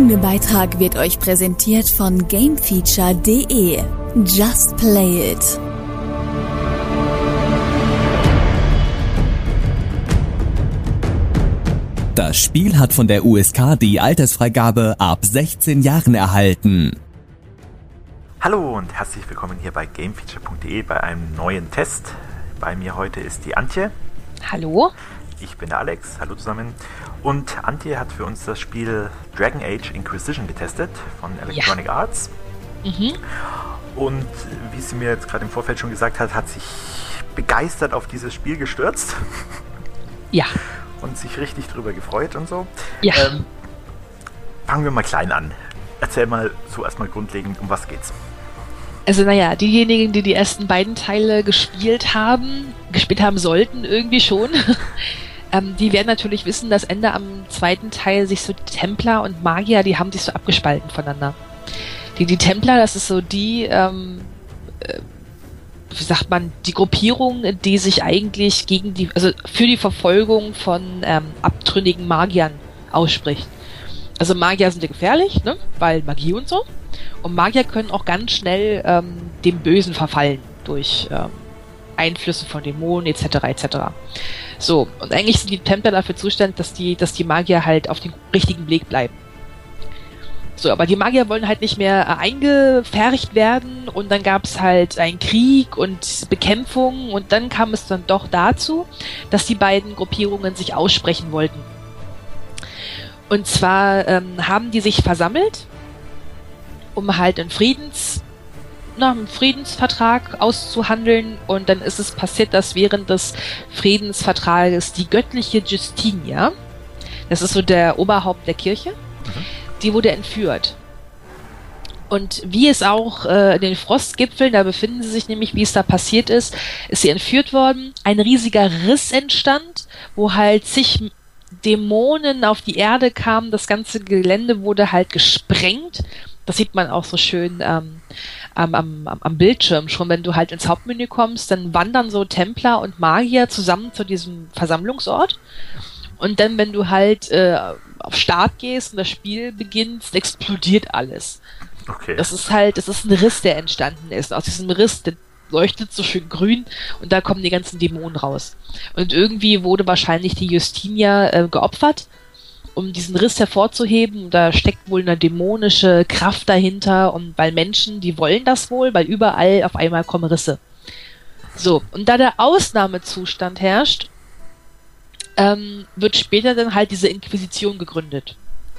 folgende Beitrag wird euch präsentiert von Gamefeature.de. Just play it. Das Spiel hat von der USK die Altersfreigabe ab 16 Jahren erhalten. Hallo und herzlich willkommen hier bei Gamefeature.de bei einem neuen Test. Bei mir heute ist die Antje. Hallo. Ich bin der Alex. Hallo zusammen. Und Antje hat für uns das Spiel Dragon Age Inquisition getestet von Electronic Arts. Mhm. Und wie sie mir jetzt gerade im Vorfeld schon gesagt hat, hat sich begeistert auf dieses Spiel gestürzt. Ja. Und sich richtig drüber gefreut und so. Ja. Fangen wir mal klein an. Erzähl mal so erstmal grundlegend, um was geht's? Also naja, diejenigen, die die ersten beiden Teile gespielt haben sollten irgendwie schon, die werden natürlich wissen, dass Ende am zweiten Teil sich so die Templer und Magier, die haben sich so abgespalten voneinander. Die Templer, das ist so die, wie sagt man, die Gruppierung, die sich eigentlich für die Verfolgung von abtrünnigen Magiern ausspricht. Also Magier sind ja gefährlich, ne? Weil Magie und so. Und Magier können auch ganz schnell dem Bösen verfallen durch Einflüsse von Dämonen etc. etc. So, und eigentlich sind die Templer dafür zuständig, dass die Magier halt auf dem richtigen Weg bleiben. So, aber die Magier wollen halt nicht mehr eingepfercht werden und dann gab es halt einen Krieg und Bekämpfung und dann kam es dann doch dazu, dass die beiden Gruppierungen sich aussprechen wollten. Und zwar haben die sich versammelt, um halt einen Friedensvertrag auszuhandeln und dann ist es passiert, dass während des Friedensvertrages die göttliche Justinia, das ist so der Oberhaupt der Kirche, die wurde entführt. Und wie es auch in den Frostgipfeln, da befinden sie sich nämlich, wie es da passiert ist sie entführt worden, ein riesiger Riss entstand, wo halt zig Dämonen auf die Erde kamen, das ganze Gelände wurde halt gesprengt. Das sieht man auch so schön am Bildschirm schon, wenn du halt ins Hauptmenü kommst, dann wandern so Templer und Magier zusammen zu diesem Versammlungsort und dann, wenn du halt auf Start gehst und das Spiel beginnt, explodiert alles. Okay. Das ist ein Riss, der entstanden ist. Aus diesem Riss, der leuchtet so schön grün und da kommen die ganzen Dämonen raus. Und irgendwie wurde wahrscheinlich die Justinia geopfert, um diesen Riss hervorzuheben. Da steckt wohl eine dämonische Kraft dahinter und weil Menschen, die wollen das wohl, weil überall auf einmal kommen Risse. So, und da der Ausnahmezustand herrscht, wird später dann halt diese Inquisition gegründet.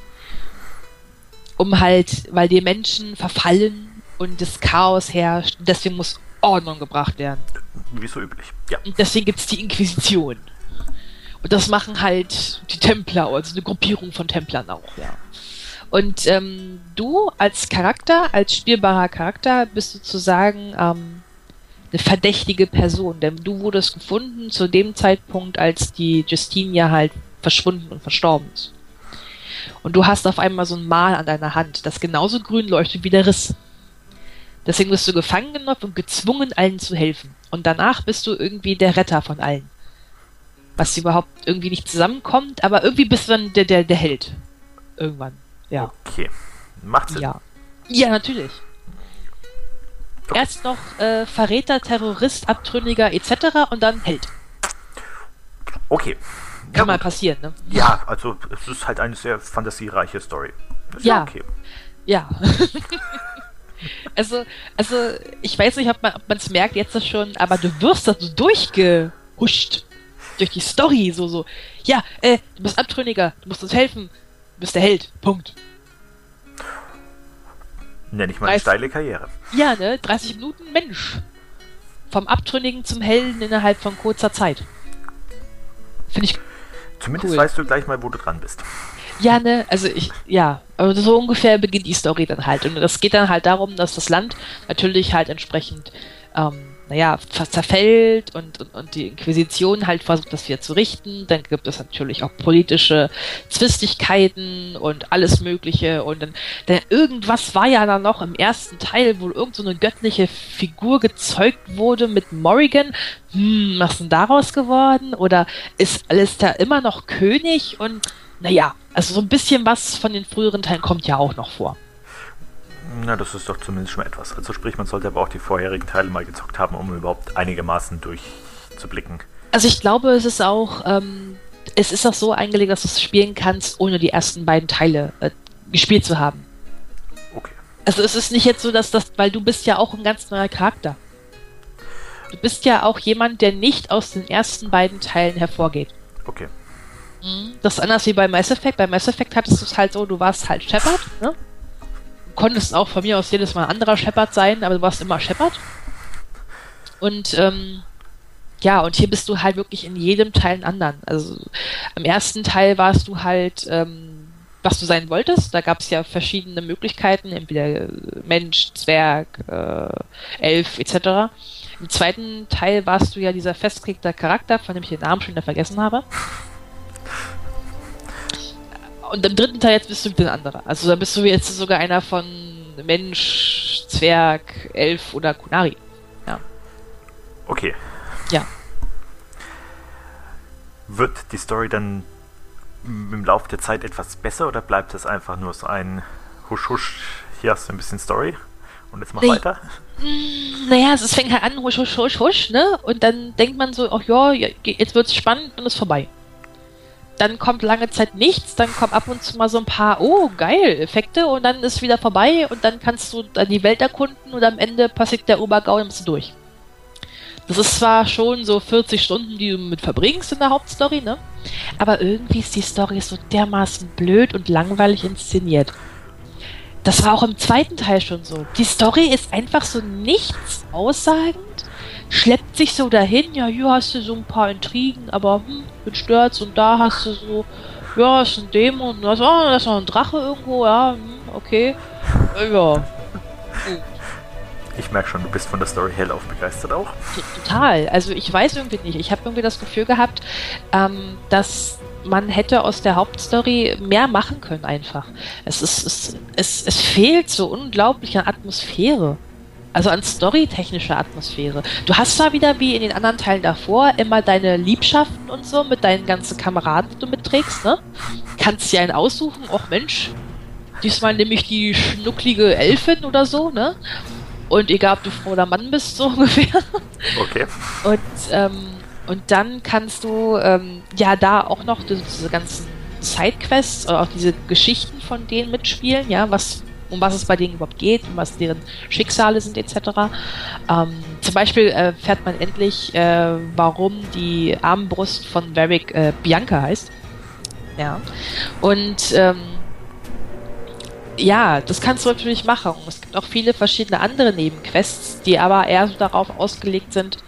Weil die Menschen verfallen und das Chaos herrscht. Und deswegen muss Ordnung gebracht werden. Wie so üblich, ja. Und deswegen gibt es die Inquisition. Und das machen halt die Templer, also eine Gruppierung von Templern auch, ja. Und du als spielbarer Charakter, bist sozusagen eine verdächtige Person, denn du wurdest gefunden zu dem Zeitpunkt, als die Justinia halt verschwunden und verstorben ist. Und du hast auf einmal so ein Mal an deiner Hand, das genauso grün leuchtet wie der Riss. Deswegen wirst du gefangen genommen und gezwungen, allen zu helfen. Und danach bist du irgendwie der Retter von allen. Was überhaupt irgendwie nicht zusammenkommt, aber irgendwie bist du dann der Held. Irgendwann, ja. Okay, macht Sinn. Ja, natürlich. Erst noch Verräter, Terrorist, Abtrünniger etc. und dann Held. Okay. Kann mal passieren, ne? Ja, also es ist halt eine sehr fantasiereiche Story. Das ist ja, okay. Ja. also ich weiß nicht, ob man es merkt jetzt schon, aber du wirst da so durchgehuscht. Durch die Story, so. Ja, du bist Abtrünniger, du musst uns helfen, du bist der Held, Punkt. Nenn ich mal eine steile Karriere. Ja, ne, 30 Minuten, Mensch. Vom Abtrünnigen zum Helden innerhalb von kurzer Zeit. Finde ich Zumindest cool. Weißt du gleich mal, wo du dran bist. Ja, ne, aber so ungefähr beginnt die Story dann halt. Und es geht dann halt darum, dass das Land natürlich halt entsprechend zerfällt und die Inquisition halt versucht, das wieder zu richten. Dann gibt es natürlich auch politische Zwistigkeiten und alles Mögliche. Und dann irgendwas war ja dann noch im ersten Teil, wo irgend so eine göttliche Figur gezeugt wurde mit Morrigan. Was ist denn daraus geworden? Oder ist alles da immer noch König? Und naja, also so ein bisschen was von den früheren Teilen kommt ja auch noch vor. Na, das ist doch zumindest schon etwas. Also sprich, man sollte aber auch die vorherigen Teile mal gezockt haben, um überhaupt einigermaßen durchzublicken. Also ich glaube, es ist auch so eingelegt, dass du es spielen kannst, ohne die ersten beiden Teile gespielt zu haben. Okay. Also es ist nicht jetzt so, weil du bist ja auch ein ganz neuer Charakter. Du bist ja auch jemand, der nicht aus den ersten beiden Teilen hervorgeht. Okay. Das ist anders wie bei Mass Effect. Bei Mass Effect hattest du es halt so, du warst halt Shepard, ne? Du konntest auch von mir aus jedes Mal ein anderer Shepard sein, aber du warst immer Shepard. Und und hier bist du halt wirklich in jedem Teil einen anderen. Also im ersten Teil warst du halt, was du sein wolltest. Da gab es ja verschiedene Möglichkeiten, entweder Mensch, Zwerg, Elf etc. Im zweiten Teil warst du ja dieser festgelegte Charakter, von dem ich den Namen schon wieder vergessen habe. Und im dritten Teil jetzt bist du wieder ein anderer. Also da bist du jetzt sogar einer von Mensch, Zwerg, Elf oder Kunari. Ja. Okay. Ja. Wird die Story dann im Laufe der Zeit etwas besser oder bleibt es einfach nur so ein Husch, husch, hier hast du ein bisschen Story und jetzt mach weiter? Naja, es fängt halt an, husch, husch, husch, husch, ne? Und dann denkt man so, ach ja, jetzt wird's spannend und ist vorbei. Dann kommt lange Zeit nichts, dann kommen ab und zu mal so ein paar, oh, geil, Effekte und dann ist wieder vorbei und dann kannst du dann die Welt erkunden und am Ende passiert der Obergau und dann bist du durch. Das ist zwar schon so 40 Stunden, die du mit verbringst in der Hauptstory, ne? Aber irgendwie ist die Story so dermaßen blöd und langweilig inszeniert. Das war auch im zweiten Teil schon so. Die Story ist einfach so nichts aussagend, schleppt sich so dahin, ja, hier hast du so ein paar Intrigen, aber bin stört's und da hast du so, ja, ist ein Dämon und da ist noch ein Drache irgendwo, ja, okay. Ja. Ich merke schon, du bist von der Story hellauf begeistert auch. Total. Also ich weiß irgendwie nicht. Ich habe irgendwie das Gefühl gehabt, dass man hätte aus der Hauptstory mehr machen können einfach. Es fehlt so unglaublich an Atmosphäre. Also an storytechnischer Atmosphäre. Du hast zwar wieder, wie in den anderen Teilen davor, immer deine Liebschaften und so mit deinen ganzen Kameraden, die du mitträgst, ne? Kannst dir einen aussuchen, och Mensch, diesmal nehme ich die schnucklige Elfin oder so, ne? Und egal, ob du Frau oder Mann bist, so ungefähr. Okay. Und dann kannst du da auch noch diese ganzen Sidequests oder auch diese Geschichten von denen mitspielen, ja, um was es bei denen überhaupt geht, um was deren Schicksale sind, etc. Zum Beispiel erfährt man endlich, warum die Armbrust von Varric Bianca heißt. Ja. Und das kannst du natürlich machen. Es gibt auch viele verschiedene andere Nebenquests, die aber eher so darauf ausgelegt sind,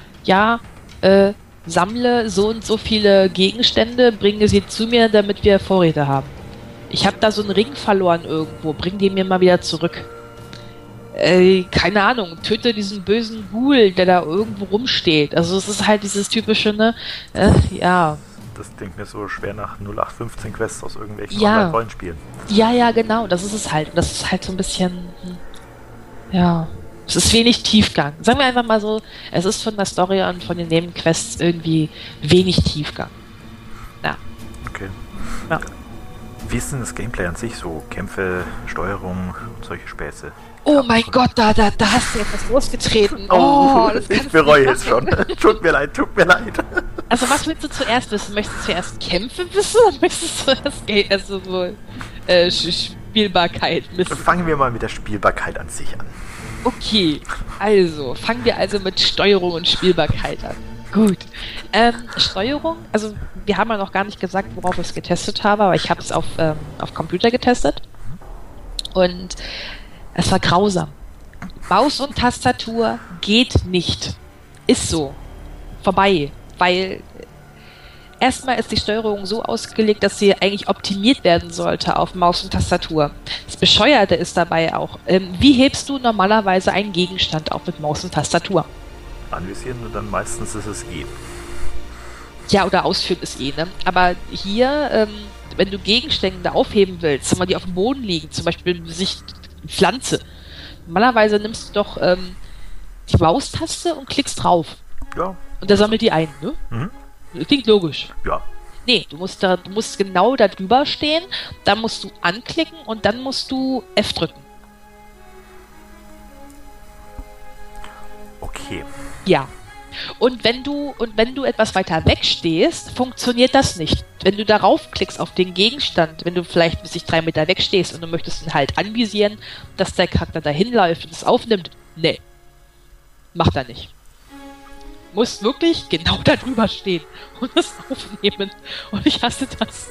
sammle so und so viele Gegenstände, bringe sie zu mir, damit wir Vorräte haben. Ich habe da so einen Ring verloren irgendwo, bring den mir mal wieder zurück. Keine Ahnung, töte diesen bösen Ghoul, der da irgendwo rumsteht. Also es ist halt dieses typische, ne, Das klingt mir so schwer nach 0815 Quests aus irgendwelchen Online-Rollenspielen. Ja, genau, das ist es halt. Das ist halt so ein bisschen, es ist wenig Tiefgang. Sagen wir einfach mal so, es ist von der Story und von den Nebenquests irgendwie wenig Tiefgang. Ja. Okay. Ja. Wie ist denn das Gameplay an sich so? Kämpfe, Steuerung und solche Späße? Oh mein Gott, da hast du etwas losgetreten. Ich bereue es schon. Tut mir leid. Also was willst du zuerst wissen? Möchtest du zuerst Kämpfe wissen oder möchtest du zuerst Spielbarkeit wissen? Fangen wir mal mit der Spielbarkeit an sich an. Okay, also fangen wir also mit Steuerung und Spielbarkeit an. Gut. Steuerung, also wir haben ja noch gar nicht gesagt, worauf ich es getestet habe, aber ich habe es auf Computer getestet und es war grausam. Maus und Tastatur geht nicht. Ist so. Vorbei. Weil erstmal ist die Steuerung so ausgelegt, dass sie eigentlich optimiert werden sollte auf Maus und Tastatur. Das Bescheuerte ist dabei auch, wie hebst du normalerweise einen Gegenstand auf mit Maus und Tastatur? Anvisieren und dann meistens ist es E. Ja, oder ausführen ist E, ne? Aber hier, wenn du Gegenstände aufheben willst, wenn man die auf dem Boden liegen, zum Beispiel Pflanze, normalerweise nimmst du doch die Maustaste und klickst drauf. Ja. Und der sammelt die ein, ne? Mhm. Klingt logisch. Ja. Nee, du musst genau da drüber stehen, dann musst du anklicken und dann musst du F drücken. Okay. Ja. Und wenn du etwas weiter weg stehst, funktioniert das nicht. Wenn du darauf klickst auf den Gegenstand, wenn du vielleicht bis 3 Meter weg stehst und du möchtest ihn halt anvisieren, dass der Charakter dahin läuft und es aufnimmt, nee. Macht er nicht. Muss wirklich genau da drüber stehen und es aufnehmen. Und ich hasse das.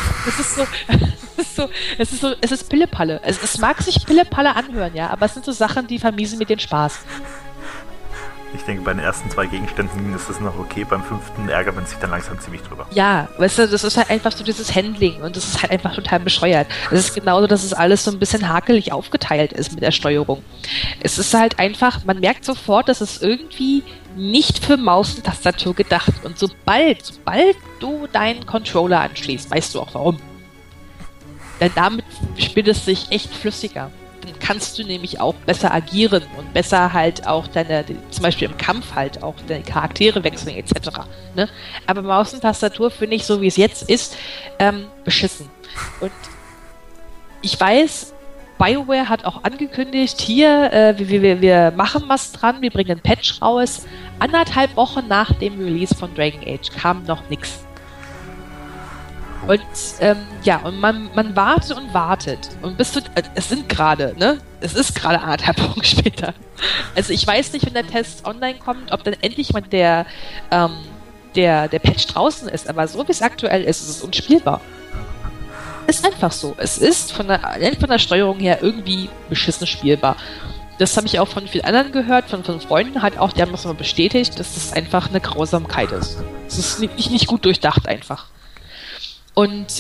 Es ist Pillepalle. Es mag sich Pillepalle anhören, ja, aber es sind so Sachen, die vermiesen mir den Spaß. Ich denke, bei den ersten 2 Gegenständen ist das noch okay, beim 5. ärgert man sich dann langsam ziemlich drüber. Ja, weißt du, das ist halt einfach so dieses Handling und das ist halt einfach total bescheuert. Es ist genauso, dass es alles so ein bisschen hakelig aufgeteilt ist mit der Steuerung. Es ist halt einfach, man merkt sofort, dass es irgendwie nicht für Maus und Tastatur gedacht. Und sobald du deinen Controller anschließt, weißt du auch warum. Denn damit spielt es sich echt flüssiger. Dann kannst du nämlich auch besser agieren und besser halt auch zum Beispiel im Kampf halt auch deine Charaktere wechseln etc. Ne? Aber Maus und Tastatur finde ich, so wie es jetzt ist, beschissen. Und ich weiß, BioWare hat auch angekündigt, hier, wir machen was dran, wir bringen einen Patch raus. 1,5 Wochen nach dem Release von Dragon Age kam noch nichts. Und und man wartet und wartet. Und es ist gerade 1,5 Wochen später. Also ich weiß nicht, wenn der Test online kommt, ob dann endlich mal der Patch draußen ist. Aber so wie es aktuell ist, ist es unspielbar. Ist einfach so. Es ist von der Steuerung her irgendwie beschissen spielbar. Das habe ich auch von vielen anderen gehört, von Freunden halt auch, die haben das mal bestätigt, dass das einfach eine Grausamkeit ist. Es ist nicht gut durchdacht einfach. Und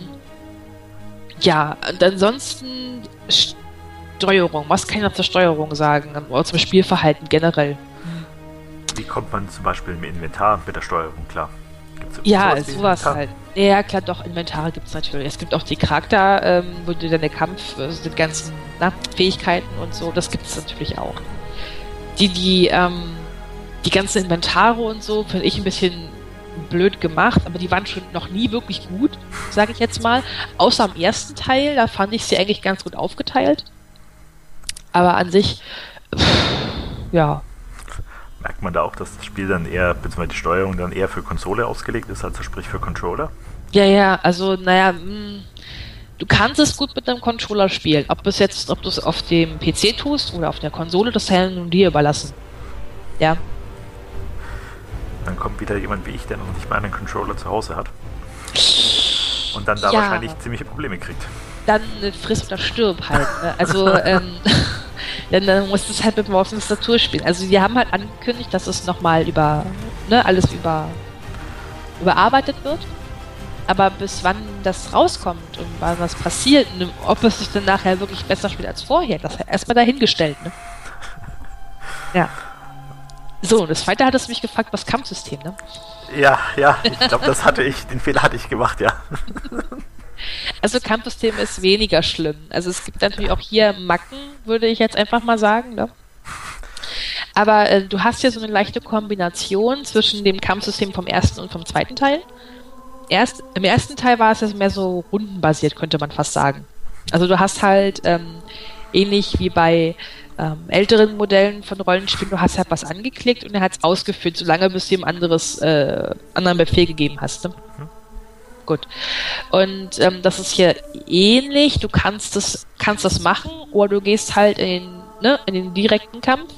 und ansonsten Steuerung. Was kann ich noch zur Steuerung sagen? Oder zum Spielverhalten generell? Wie kommt man zum Beispiel im Inventar mit der Steuerung klar? Gibt's sowas halt. Ja, klar, doch, Inventare gibt es natürlich. Es gibt auch die Charakter, wo du deine die ganzen Fähigkeiten und so, das gibt es natürlich auch. Die ganzen Inventare und so finde ich ein bisschen blöd gemacht, aber die waren schon noch nie wirklich gut, sage ich jetzt mal. Außer am ersten Teil, da fand ich sie eigentlich ganz gut aufgeteilt. Aber an sich, ja. Merkt man da auch, dass das Spiel dann eher, beziehungsweise die Steuerung dann eher für Konsole ausgelegt ist, also sprich für Controller? Ja, also, du kannst es gut mit einem Controller spielen. Ob du es auf dem PC tust oder auf der Konsole, das sei nun dir überlassen. Ja. Dann kommt wieder jemand wie ich, der noch nicht mal einen Controller zu Hause hat. Und dann da wahrscheinlich ziemliche Probleme kriegt. Dann friss oder stirb halt. Ne? Also, dann musst du es halt mit Maus und Tastatur spielen. Also, die haben halt angekündigt, dass es nochmal alles überarbeitet wird. Aber bis wann das rauskommt und wann was passiert, ob es sich dann nachher wirklich besser spielt als vorher, das ist erstmal dahingestellt, ne? Ja. So, und das zweite hat es mich gefragt, was Kampfsystem, ne? Ja, ich glaube, den Fehler hatte ich gemacht, ja. Also Kampfsystem ist weniger schlimm. Also es gibt natürlich auch hier Macken, würde ich jetzt einfach mal sagen, ne? Aber du hast ja so eine leichte Kombination zwischen dem Kampfsystem vom ersten und vom zweiten Teil. Im ersten Teil war es ja mehr so rundenbasiert, könnte man fast sagen. Also du hast halt ähnlich wie bei älteren Modellen von Rollenspielen, du hast halt was angeklickt und er hat es ausgeführt, solange bis du ihm anderen Befehl gegeben hast. Ne? Gut. Und das ist hier ähnlich. Du kannst das machen oder du gehst halt in den direkten Kampf.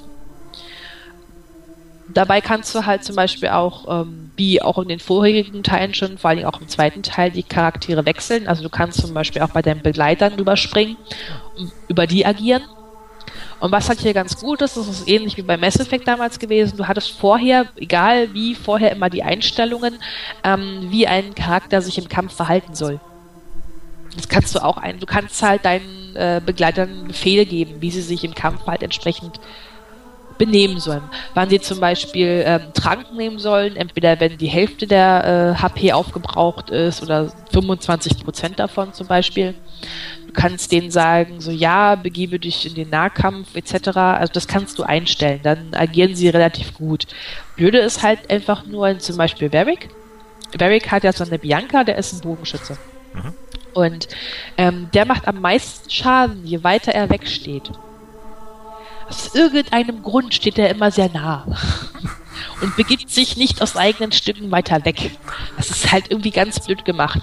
Dabei kannst du halt zum Beispiel auch, wie auch in den vorherigen Teilen schon, vor allem auch im zweiten Teil, die Charaktere wechseln. Also du kannst zum Beispiel auch bei deinen Begleitern rüberspringen und über die agieren. Und was halt hier ganz gut ist, das ist ähnlich wie bei Mass Effect damals gewesen, du hattest vorher, egal wie, immer die Einstellungen, wie ein Charakter sich im Kampf verhalten soll. Das kannst du auch du kannst halt deinen Begleitern Befehle geben, wie sie sich im Kampf halt entsprechend benehmen sollen. Wann sie zum Beispiel Trank nehmen sollen, entweder wenn die Hälfte der HP aufgebraucht ist oder 25% davon zum Beispiel. Du kannst denen sagen, so ja, begebe dich in den Nahkampf etc. Also das kannst du einstellen, dann agieren sie relativ gut. Blöde ist halt einfach nur zum Beispiel Varric. Varric hat ja so eine Bianca, der ist ein Bogenschütze. Mhm. Und der macht am meisten Schaden, je weiter er wegsteht. Aus irgendeinem Grund steht er immer sehr nah. Und begibt sich nicht aus eigenen Stücken weiter weg. Das ist halt irgendwie ganz blöd gemacht.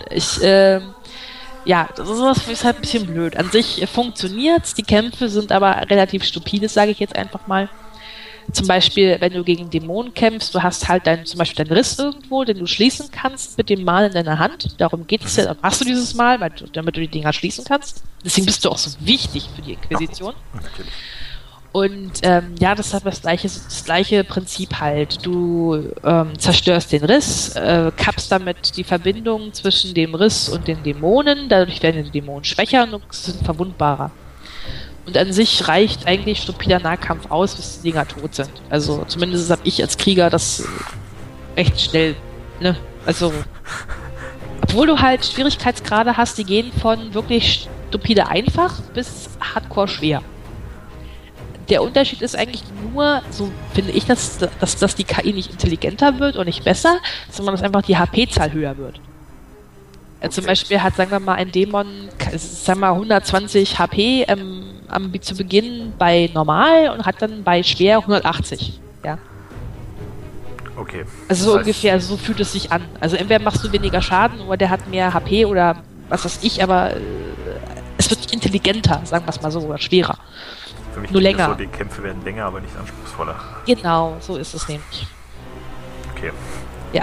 Das ist halt ein bisschen blöd. An sich funktioniert's, die Kämpfe sind aber relativ stupide, sage ich jetzt einfach mal. Zum Beispiel, wenn du gegen Dämonen kämpfst, du hast halt zum Beispiel deinen Riss irgendwo, den du schließen kannst mit dem Mal in deiner Hand. Darum geht es ja, dann machst du dieses Mal, damit du die Dinger schließen kannst. Deswegen bist du auch so wichtig für die Inquisition. Natürlich. Und das hat das gleiche Prinzip halt. Du zerstörst den Riss, kappst damit die Verbindung zwischen dem Riss und den Dämonen. Dadurch werden die Dämonen schwächer und sind verwundbarer. Und an sich reicht eigentlich stupider Nahkampf aus, bis die Dinger tot sind. Also zumindest habe ich als Krieger das recht schnell, ne? Also, obwohl du halt Schwierigkeitsgrade hast, die gehen von wirklich stupide einfach bis hardcore schwer. Der Unterschied ist eigentlich nur, so finde ich, dass die KI nicht intelligenter wird und nicht besser, sondern dass einfach die HP-Zahl höher wird. Okay. Zum Beispiel hat, sagen wir mal, ein Dämon, 120 HP zu Beginn bei normal und hat dann bei schwer 180. Ja. Okay. Also so ungefähr, so fühlt es sich an. Also entweder machst du weniger Schaden oder der hat mehr HP oder was weiß ich, aber es wird intelligenter, sagen wir es mal so, oder schwerer. Für mich nur länger. So, die Kämpfe werden länger, aber nicht anspruchsvoller. Genau, so ist es nämlich. Okay. Ja.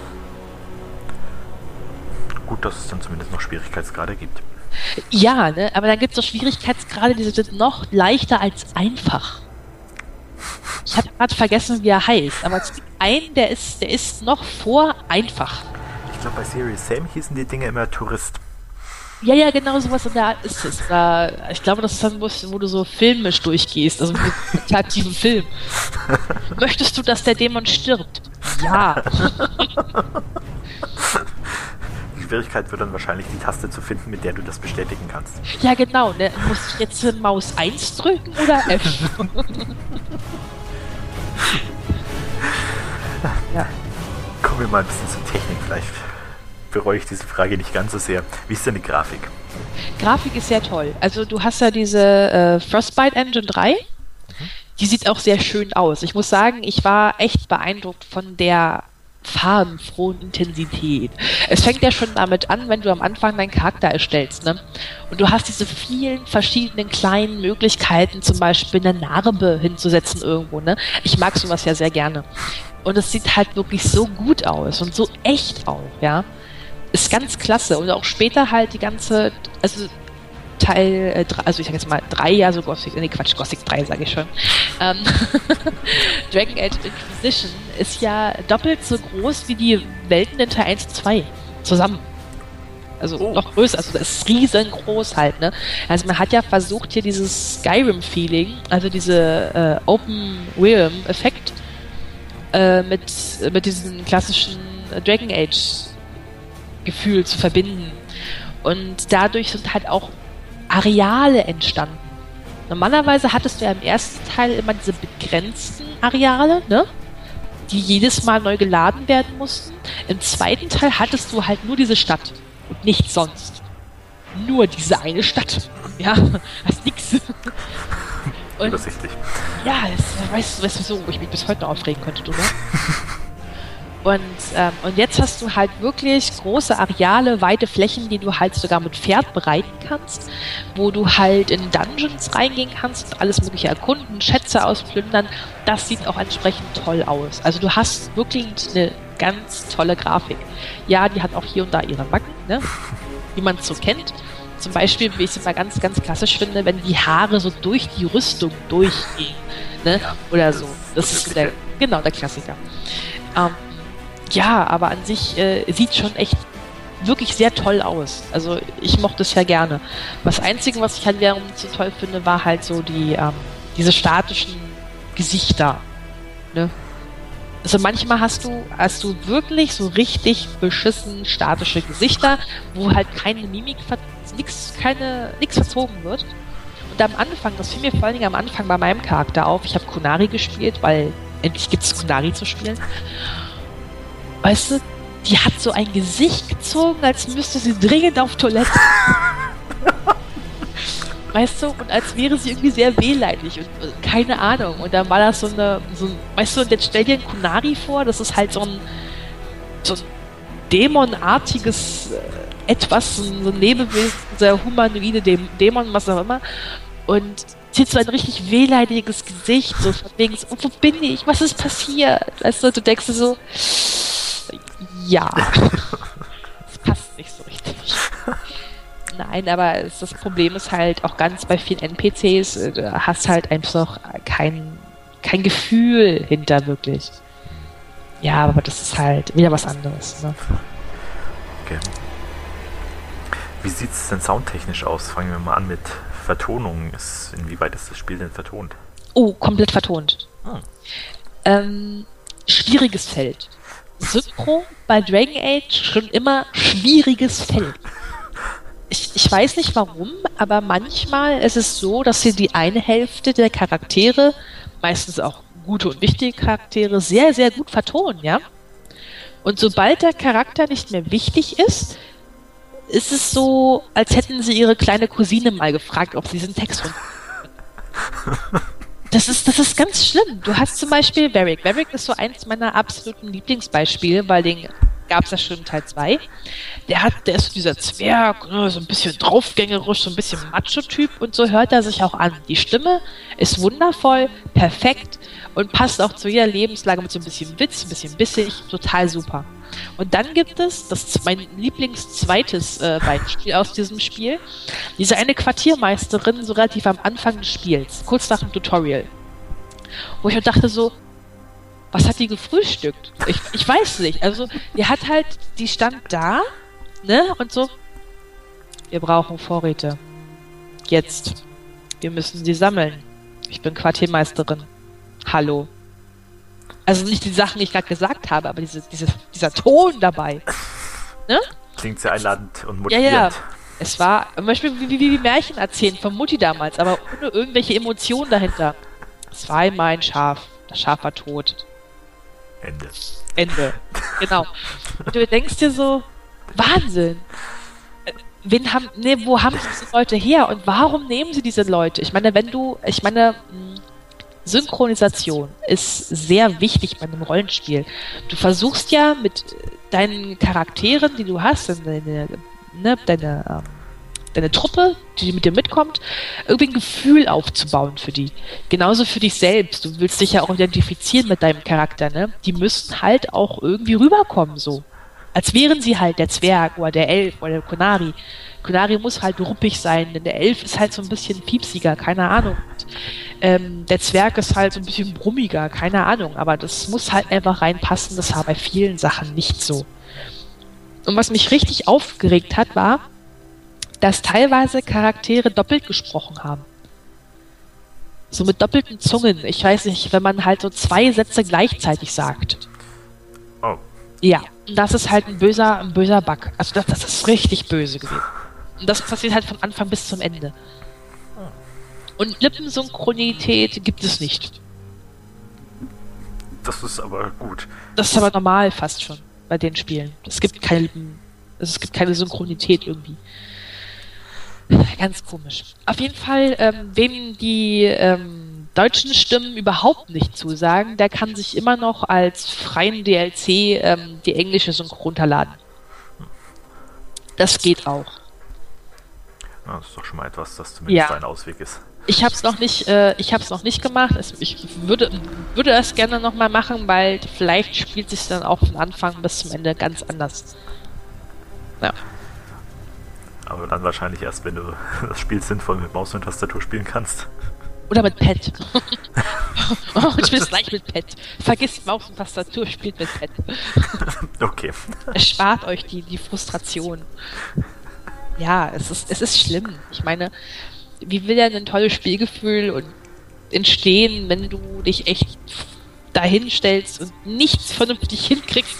Gut, dass es dann zumindest noch Schwierigkeitsgrade gibt. Ja, ne? Aber dann gibt es doch Schwierigkeitsgrade, die sind noch leichter als einfach. Ich habe gerade vergessen, wie er heißt, aber es gibt einen, der ist noch vor einfach. Ich glaube, bei Serious Sam hießen die Dinge immer Tourist. Ja, genau, sowas in der Art ist es. Ich glaube, das ist dann, wo du so filmisch durchgehst, also mit einem kreativen Film. Möchtest du, dass der Dämon stirbt? Ja. Die Schwierigkeit wird dann wahrscheinlich die Taste zu finden, mit der du das bestätigen kannst. Ja, genau. Ne? Muss ich jetzt Maus 1 drücken oder F? Ja. Kommen wir mal ein bisschen zur Technik. Vielleicht bereue ich diese Frage nicht ganz so sehr. Wie ist denn die Grafik? Grafik ist sehr toll. Also du hast ja diese Frostbite Engine 3. Die sieht auch sehr schön aus. Ich muss sagen, ich war echt beeindruckt von der farbenfrohen Intensität. Es fängt ja schon damit an, wenn du am Anfang deinen Charakter erstellst, ne? Und du hast diese vielen verschiedenen kleinen Möglichkeiten, zum Beispiel eine Narbe hinzusetzen irgendwo, ne? Ich mag sowas ja sehr gerne. Und es sieht halt wirklich so gut aus und so echt auch, ja? Ist ganz klasse. Und auch später halt die ganze, also Teil 3, also ich sag jetzt mal 3, ja, so Gothic 3 sage ich schon. Dragon Age Inquisition ist ja doppelt so groß wie die Welten in Teil 1 und 2 zusammen. Also noch größer, also das ist riesengroß halt, ne? Also man hat ja versucht, hier dieses Skyrim-Feeling, also diese Open-Realm-Effekt mit diesem klassischen Dragon Age-Gefühl zu verbinden. Und dadurch sind halt auch Areale entstanden. Normalerweise hattest du ja im ersten Teil immer diese begrenzten Areale, ne? Die jedes Mal neu geladen werden mussten. Im zweiten Teil hattest du halt nur diese Stadt und nichts sonst. Nur diese eine Stadt. Ja, das ist nix. Übersichtlich. Ja, weißt du so, wo ich mich bis heute noch aufregen könnte, du, ne? Und jetzt hast du halt wirklich große Areale, weite Flächen, die du halt sogar mit Pferd bereiten kannst, wo du halt in Dungeons reingehen kannst und alles mögliche erkunden, Schätze ausplündern. Das sieht auch entsprechend toll aus. Also du hast wirklich eine ganz tolle Grafik. Ja, die hat auch hier und da ihre Macken, ne? Wie man es so kennt. Zum Beispiel, wie ich es immer ganz, ganz klassisch finde, wenn die Haare so durch die Rüstung durchgehen, ne? Ja, oder so. Das ist der Klassiker. Ja, aber an sich sieht schon echt wirklich sehr toll aus. Also ich mochte es ja gerne. Das Einzige, was ich halt wiederum so toll finde, war halt so diese statischen Gesichter. Ne? Also manchmal hast du wirklich so richtig beschissen statische Gesichter, wo halt keine Mimik, nichts verzogen wird. Und am Anfang, das fiel mir vor allen Dingen am Anfang bei meinem Charakter auf, ich habe Qunari gespielt, weil endlich gibt es Qunari zu spielen. Weißt du, die hat so ein Gesicht gezogen, als müsste sie dringend auf Toilette. Weißt du, und als wäre sie irgendwie sehr wehleidig und keine Ahnung. Und dann war das weißt du, und jetzt stell dir einen Kunari vor, das ist halt so ein dämonartiges etwas, so ein Lebewesen, sehr humanoide Dämon, was auch immer. Und zieht so ein richtig wehleidiges Gesicht, so von wegen, so, wo bin ich? Was ist passiert? Weißt du denkst dir so, ja, das passt nicht so richtig. Nein, aber das Problem ist halt auch ganz bei vielen NPCs, du hast halt einfach kein Gefühl hinter wirklich. Ja, aber das ist halt wieder was anderes. Ne? Okay. Wie sieht es denn soundtechnisch aus? Fangen wir mal an mit Vertonung. Inwieweit ist das Spiel denn vertont? Oh, komplett vertont. Schwieriges Feld. Synchro bei Dragon Age schon immer schwieriges Feld. Ich weiß nicht warum, aber manchmal ist es so, dass sie die eine Hälfte der Charaktere, meistens auch gute und wichtige Charaktere, sehr, sehr gut vertonen, ja? Und sobald der Charakter nicht mehr wichtig ist es so, als hätten sie ihre kleine Cousine mal gefragt, ob sie diesen Text Das ist ganz schlimm. Du hast zum Beispiel Varric. Varric ist so eins meiner absoluten Lieblingsbeispiele, weil den gab es ja schon in Teil 2. Der ist dieser Zwerg, so ein bisschen draufgängerisch, so ein bisschen Macho-Typ und so hört er sich auch an. Die Stimme ist wundervoll, perfekt und passt auch zu jeder Lebenslage mit so ein bisschen Witz, ein bisschen bissig, total super. Und dann gibt es, das ist mein Lieblings-zweites Beispiel aus diesem Spiel, diese eine Quartiermeisterin so relativ am Anfang des Spiels, kurz nach dem Tutorial, wo ich mir dachte so, was hat die gefrühstückt? Ich weiß nicht. Also, die stand da, ne, und so, wir brauchen Vorräte. Jetzt. Wir müssen sie sammeln. Ich bin Quartiermeisterin. Hallo. Also nicht die Sachen, die ich gerade gesagt habe, aber dieser Ton dabei. Ne? Klingt sehr einladend und motivierend. Ja. Es war zum Beispiel wie Märchen erzählen von Mutti damals, aber ohne irgendwelche Emotionen dahinter. Es war einmal ein Schaf. Das Schaf war tot. Ende. Genau. Und du denkst dir so, Wahnsinn. Wo haben diese Leute her und warum nehmen sie diese Leute? Ich meine, Synchronisation ist sehr wichtig bei einem Rollenspiel. Du versuchst ja mit deinen Charakteren, die du hast, deine Truppe, die mit dir mitkommt, irgendwie ein Gefühl aufzubauen für die. Genauso für dich selbst. Du willst dich ja auch identifizieren mit deinem Charakter, ne? Die müssen halt auch irgendwie rüberkommen, so. Als wären sie halt der Zwerg oder der Elf oder der Kunari. Kunari muss halt ruppig sein, denn der Elf ist halt so ein bisschen piepsiger, keine Ahnung. Und, der Zwerg ist halt so ein bisschen brummiger, keine Ahnung. Aber das muss halt einfach reinpassen, das war bei vielen Sachen nicht so. Und was mich richtig aufgeregt hat, war, dass teilweise Charaktere doppelt gesprochen haben. So mit doppelten Zungen. Ich weiß nicht, wenn man halt so 2 Sätze gleichzeitig sagt. Oh. Ja, und das ist halt ein böser Bug. Also das ist richtig böse gewesen. Und das passiert halt von Anfang bis zum Ende. Und Lippensynchronität gibt es nicht. Das ist aber gut. Das ist aber normal fast schon bei den Spielen. Es gibt keine Synchronität irgendwie. Ganz komisch. Auf jeden Fall, wem die deutschen Stimmen überhaupt nicht zusagen, der kann sich immer noch als freien DLC die englische Synchro runterladen. Das geht auch. Ja, das ist doch schon mal etwas, das zumindest ein Ausweg ist. Ich hab's noch nicht gemacht. Ich würde das gerne noch mal machen, weil vielleicht spielt sich dann auch von Anfang bis zum Ende ganz anders. Ja. Aber dann wahrscheinlich erst, wenn du das Spiel sinnvoll mit Maus und Tastatur spielen kannst. Oder mit Pad. Spielst gleich mit Pad. Vergisst Maus und Tastatur, spielt mit Pad. Okay. Es spart euch die Frustration. Ja, es ist schlimm. Ich meine, wie will ja ein tolles Spielgefühl entstehen, wenn du dich echt dahin stellst und nichts vernünftig hinkriegst,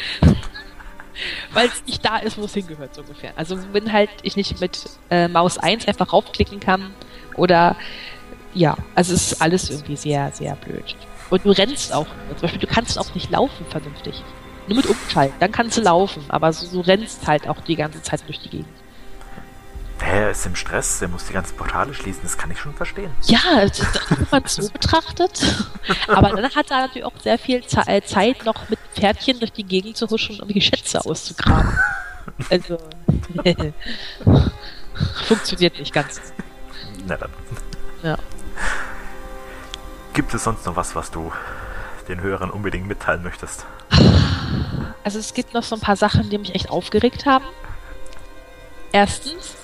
weil es nicht da ist, wo es hingehört, so ungefähr. Also wenn halt ich nicht mit Maus 1 einfach raufklicken kann oder also es ist alles irgendwie sehr, sehr blöd. Und du rennst auch. Zum Beispiel, du kannst auch nicht laufen vernünftig. Nur mit Umschalten, dann kannst du laufen, aber so rennst halt auch die ganze Zeit durch die Gegend. Der ist im Stress, der muss die ganzen Portale schließen, das kann ich schon verstehen. Ja, wenn man es so betrachtet. Aber dann hat er natürlich auch sehr viel Zeit, noch mit Pferdchen durch die Gegend zu huschen und die Schätze auszugraben. Also, funktioniert nicht ganz. Na dann. Ja. Gibt es sonst noch was du den Hörern unbedingt mitteilen möchtest? Also es gibt noch so ein paar Sachen, die mich echt aufgeregt haben. Erstens,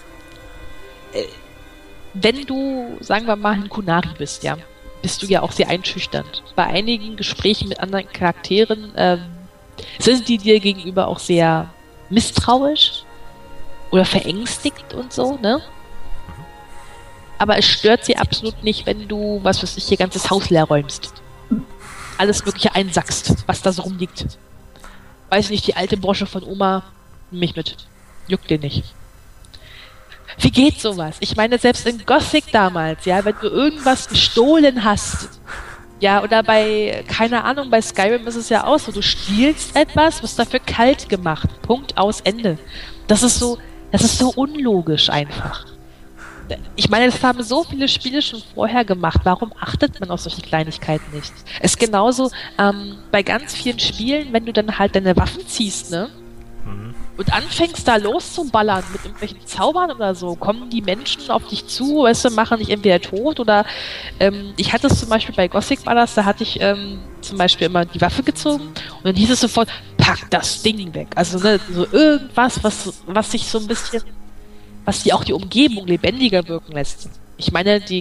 wenn du, sagen wir mal, ein Kunari bist, ja, bist du ja auch sehr einschüchternd. Bei einigen Gesprächen mit anderen Charakteren sind die dir gegenüber auch sehr misstrauisch oder verängstigt und so, ne? Aber es stört sie absolut nicht, wenn du, was weiß ich, ihr ganzes Haus leer räumst. Alles Mögliche einsackst, was da so rumliegt. Weiß nicht, die alte Brosche von Oma, nimm mich mit. Juckt dir nicht. Wie geht sowas? Ich meine, selbst in Gothic damals, ja, wenn du irgendwas gestohlen hast, ja, oder bei, keine Ahnung, bei Skyrim ist es ja auch so, du stiehlst etwas, wirst dafür kalt gemacht. Punkt, aus, Ende. Das ist so unlogisch einfach. Ich meine, das haben so viele Spiele schon vorher gemacht. Warum achtet man auf solche Kleinigkeiten nicht? Es ist genauso bei ganz vielen Spielen, wenn du dann halt deine Waffen ziehst, ne? Und anfängst da loszuballern mit irgendwelchen Zaubern oder so, kommen die Menschen auf dich zu, weißt du, machen dich entweder tot oder ich hatte es zum Beispiel bei Gothic war das, da hatte ich zum Beispiel immer die Waffe gezogen und dann hieß es sofort, pack das Ding weg. Also ne, so irgendwas, was sich so ein bisschen, was die auch die Umgebung lebendiger wirken lässt. Ich meine, die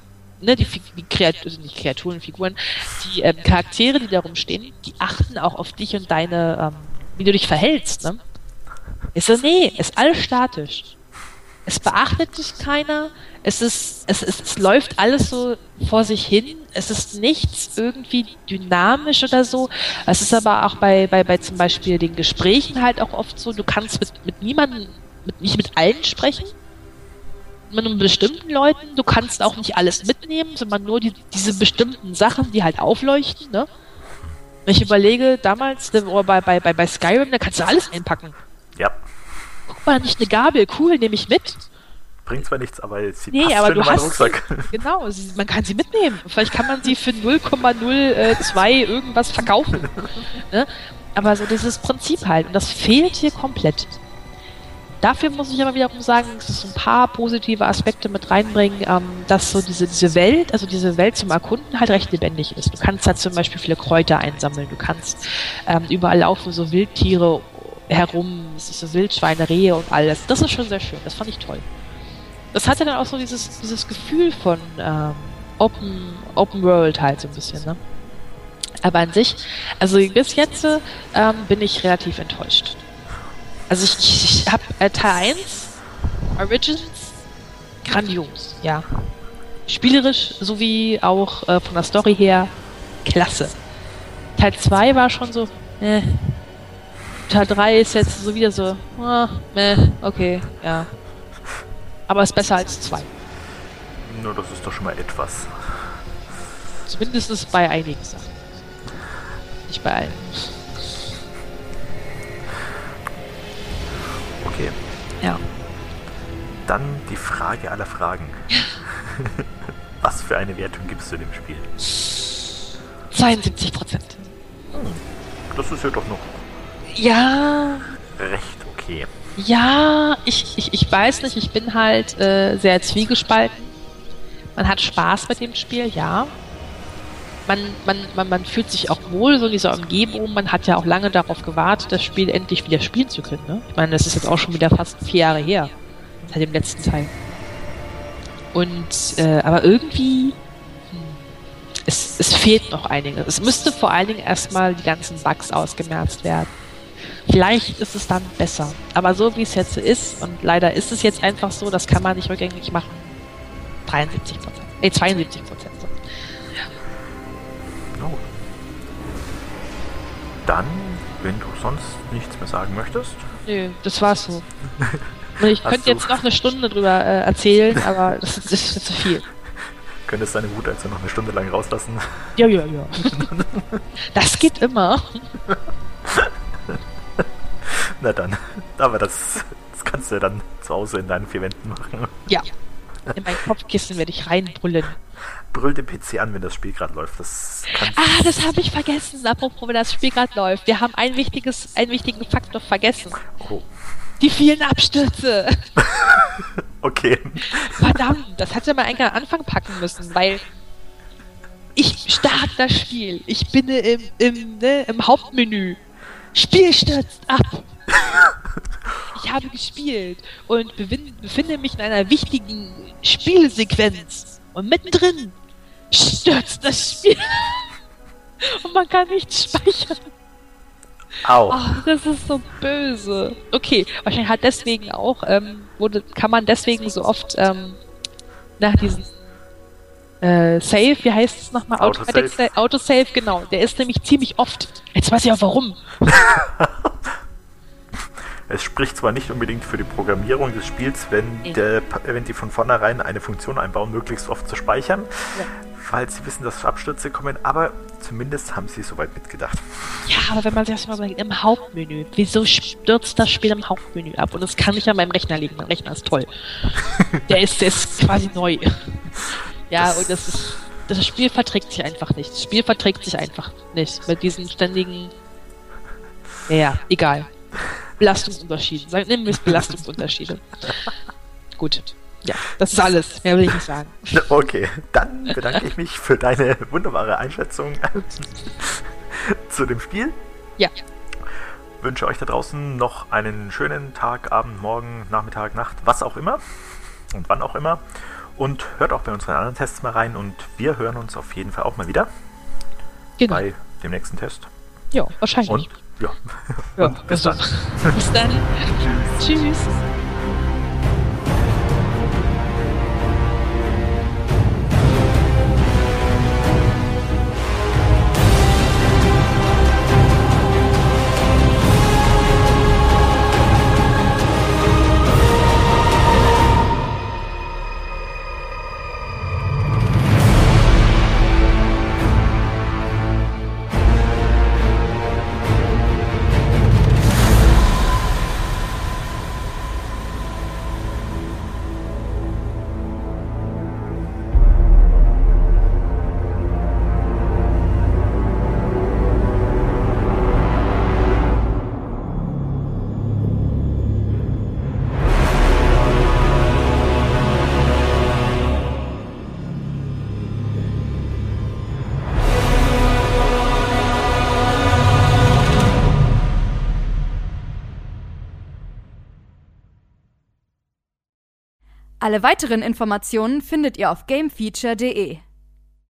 Kreaturen, Figuren, die Charaktere, die da rumstehen, die achten auch auf dich und deine, wie du dich verhältst, ne? Ich so, nee, ist alles statisch. Es beachtet dich keiner, es läuft alles so vor sich hin, es ist nichts irgendwie dynamisch oder so. Es ist aber auch bei zum Beispiel den Gesprächen halt auch oft so, du kannst mit niemandem, nicht mit allen sprechen, mit nur bestimmten Leuten, du kannst auch nicht alles mitnehmen, sondern nur diese bestimmten Sachen, die halt aufleuchten, ne? Wenn ich überlege, damals, bei Skyrim, da kannst du alles einpacken. Ja. Guck mal, nicht eine Gabel, cool, nehme ich mit. Bringt zwar nichts, aber sie nee, passt aber schön du in meinen hast Rucksack. Genau, man kann sie mitnehmen. Vielleicht kann man sie für 0,02 irgendwas verkaufen. Ne? Aber so dieses Prinzip halt. Und das fehlt hier komplett. Dafür muss ich aber wiederum sagen, dass es ein paar positive Aspekte mit reinbringen, dass so diese Welt zum Erkunden halt recht lebendig ist. Du kannst halt zum Beispiel viele Kräuter einsammeln, du kannst überall laufen so Wildtiere herum, es ist so Wildschweine, Rehe und alles. Das ist schon sehr schön, das fand ich toll. Das hatte dann auch so dieses Gefühl von Open World halt so ein bisschen, ne? Aber an sich, also bis jetzt bin ich relativ enttäuscht. Also ich habe Teil 1, Origins, grandios, ja. Spielerisch sowie auch von der Story her, klasse. Teil 2 war schon so, Teil 3 ist jetzt so wieder so, okay, ja. Aber ist besser als 2. Nur das ist doch schon mal etwas. Zumindest bei einigen Sachen. Nicht bei allen. Okay. Ja. Dann die Frage aller Fragen. Was für eine Wertung gibst du dem Spiel? 72%. Das ist ja doch noch Ja. recht okay. Ja, ich weiß nicht, ich bin halt sehr zwiegespalten. Man hat Spaß mit dem Spiel, ja. Man fühlt sich auch wohl so in dieser Umgebung. Man hat ja auch lange darauf gewartet, das Spiel endlich wieder spielen zu können. Ne? Ich meine, das ist jetzt auch schon wieder fast 4 Jahre her, seit dem letzten Teil. Und, aber irgendwie, es fehlt noch einiges. Es müsste vor allen Dingen erstmal die ganzen Bugs ausgemerzt werden. Vielleicht ist es dann besser. Aber so wie es jetzt ist, und leider ist es jetzt einfach so, das kann man nicht rückgängig machen. 72%. So. Oh. Dann, wenn du sonst nichts mehr sagen möchtest. Nö, das war's so. Ich könnte jetzt noch eine Stunde drüber erzählen, aber das ist zu viel. Könntest deine Wut also noch eine Stunde lang rauslassen? Ja. Das geht immer. Na dann. Aber das kannst du dann zu Hause in deinen 4 Wänden machen. Ja. In mein Kopfkissen werde ich reinbrüllen. Brüll den PC an, wenn das Spiel gerade läuft. Das habe ich vergessen. Apropos, wenn das Spiel gerade läuft. Wir haben einen wichtigen Faktor vergessen. Oh. Die vielen Abstürze. Okay. Verdammt, das hätte man eigentlich am Anfang packen müssen, weil ich starte das Spiel. Ich bin im Hauptmenü. Spiel stürzt ab. Ich habe gespielt und befinde mich in einer wichtigen Spielsequenz. Und mittendrin stürzt das Spiel. Und man kann nichts speichern. Au. Oh, das ist so böse. Okay, wahrscheinlich hat deswegen auch, kann man deswegen so oft nach diesem Save, wie heißt es nochmal? Autosave, genau. Der ist nämlich ziemlich oft. Jetzt weiß ich auch warum. Es spricht zwar nicht unbedingt für die Programmierung des Spiels, wenn die von vornherein eine Funktion einbauen, möglichst oft zu speichern, falls sie wissen, dass Abstürze kommen, aber zumindest haben sie soweit mitgedacht. Ja, aber wenn man sich das mal überlegt, im Hauptmenü, wieso stürzt das Spiel im Hauptmenü ab? Und das kann nicht an meinem Rechner liegen, mein Rechner ist toll. Der ist quasi neu. Ja, und das Spiel verträgt sich einfach nicht. Das Spiel verträgt sich einfach nicht mit diesen ständigen... Ja, egal. Belastungsunterschiede. Nehmen wir es Belastungsunterschiede. Gut. Ja, das ist alles. Mehr will ich nicht sagen. Okay, dann bedanke ich mich für deine wunderbare Einschätzung zu dem Spiel. Ja. Wünsche euch da draußen noch einen schönen Tag, Abend, Morgen, Nachmittag, Nacht, was auch immer und wann auch immer. Und hört auch bei unseren anderen Tests mal rein und wir hören uns auf jeden Fall auch mal wieder bei dem nächsten Test. Ja, wahrscheinlich. Und ja, und bis dann. Bis dann. Tschüss. Alle weiteren Informationen findet ihr auf gamefeature.de.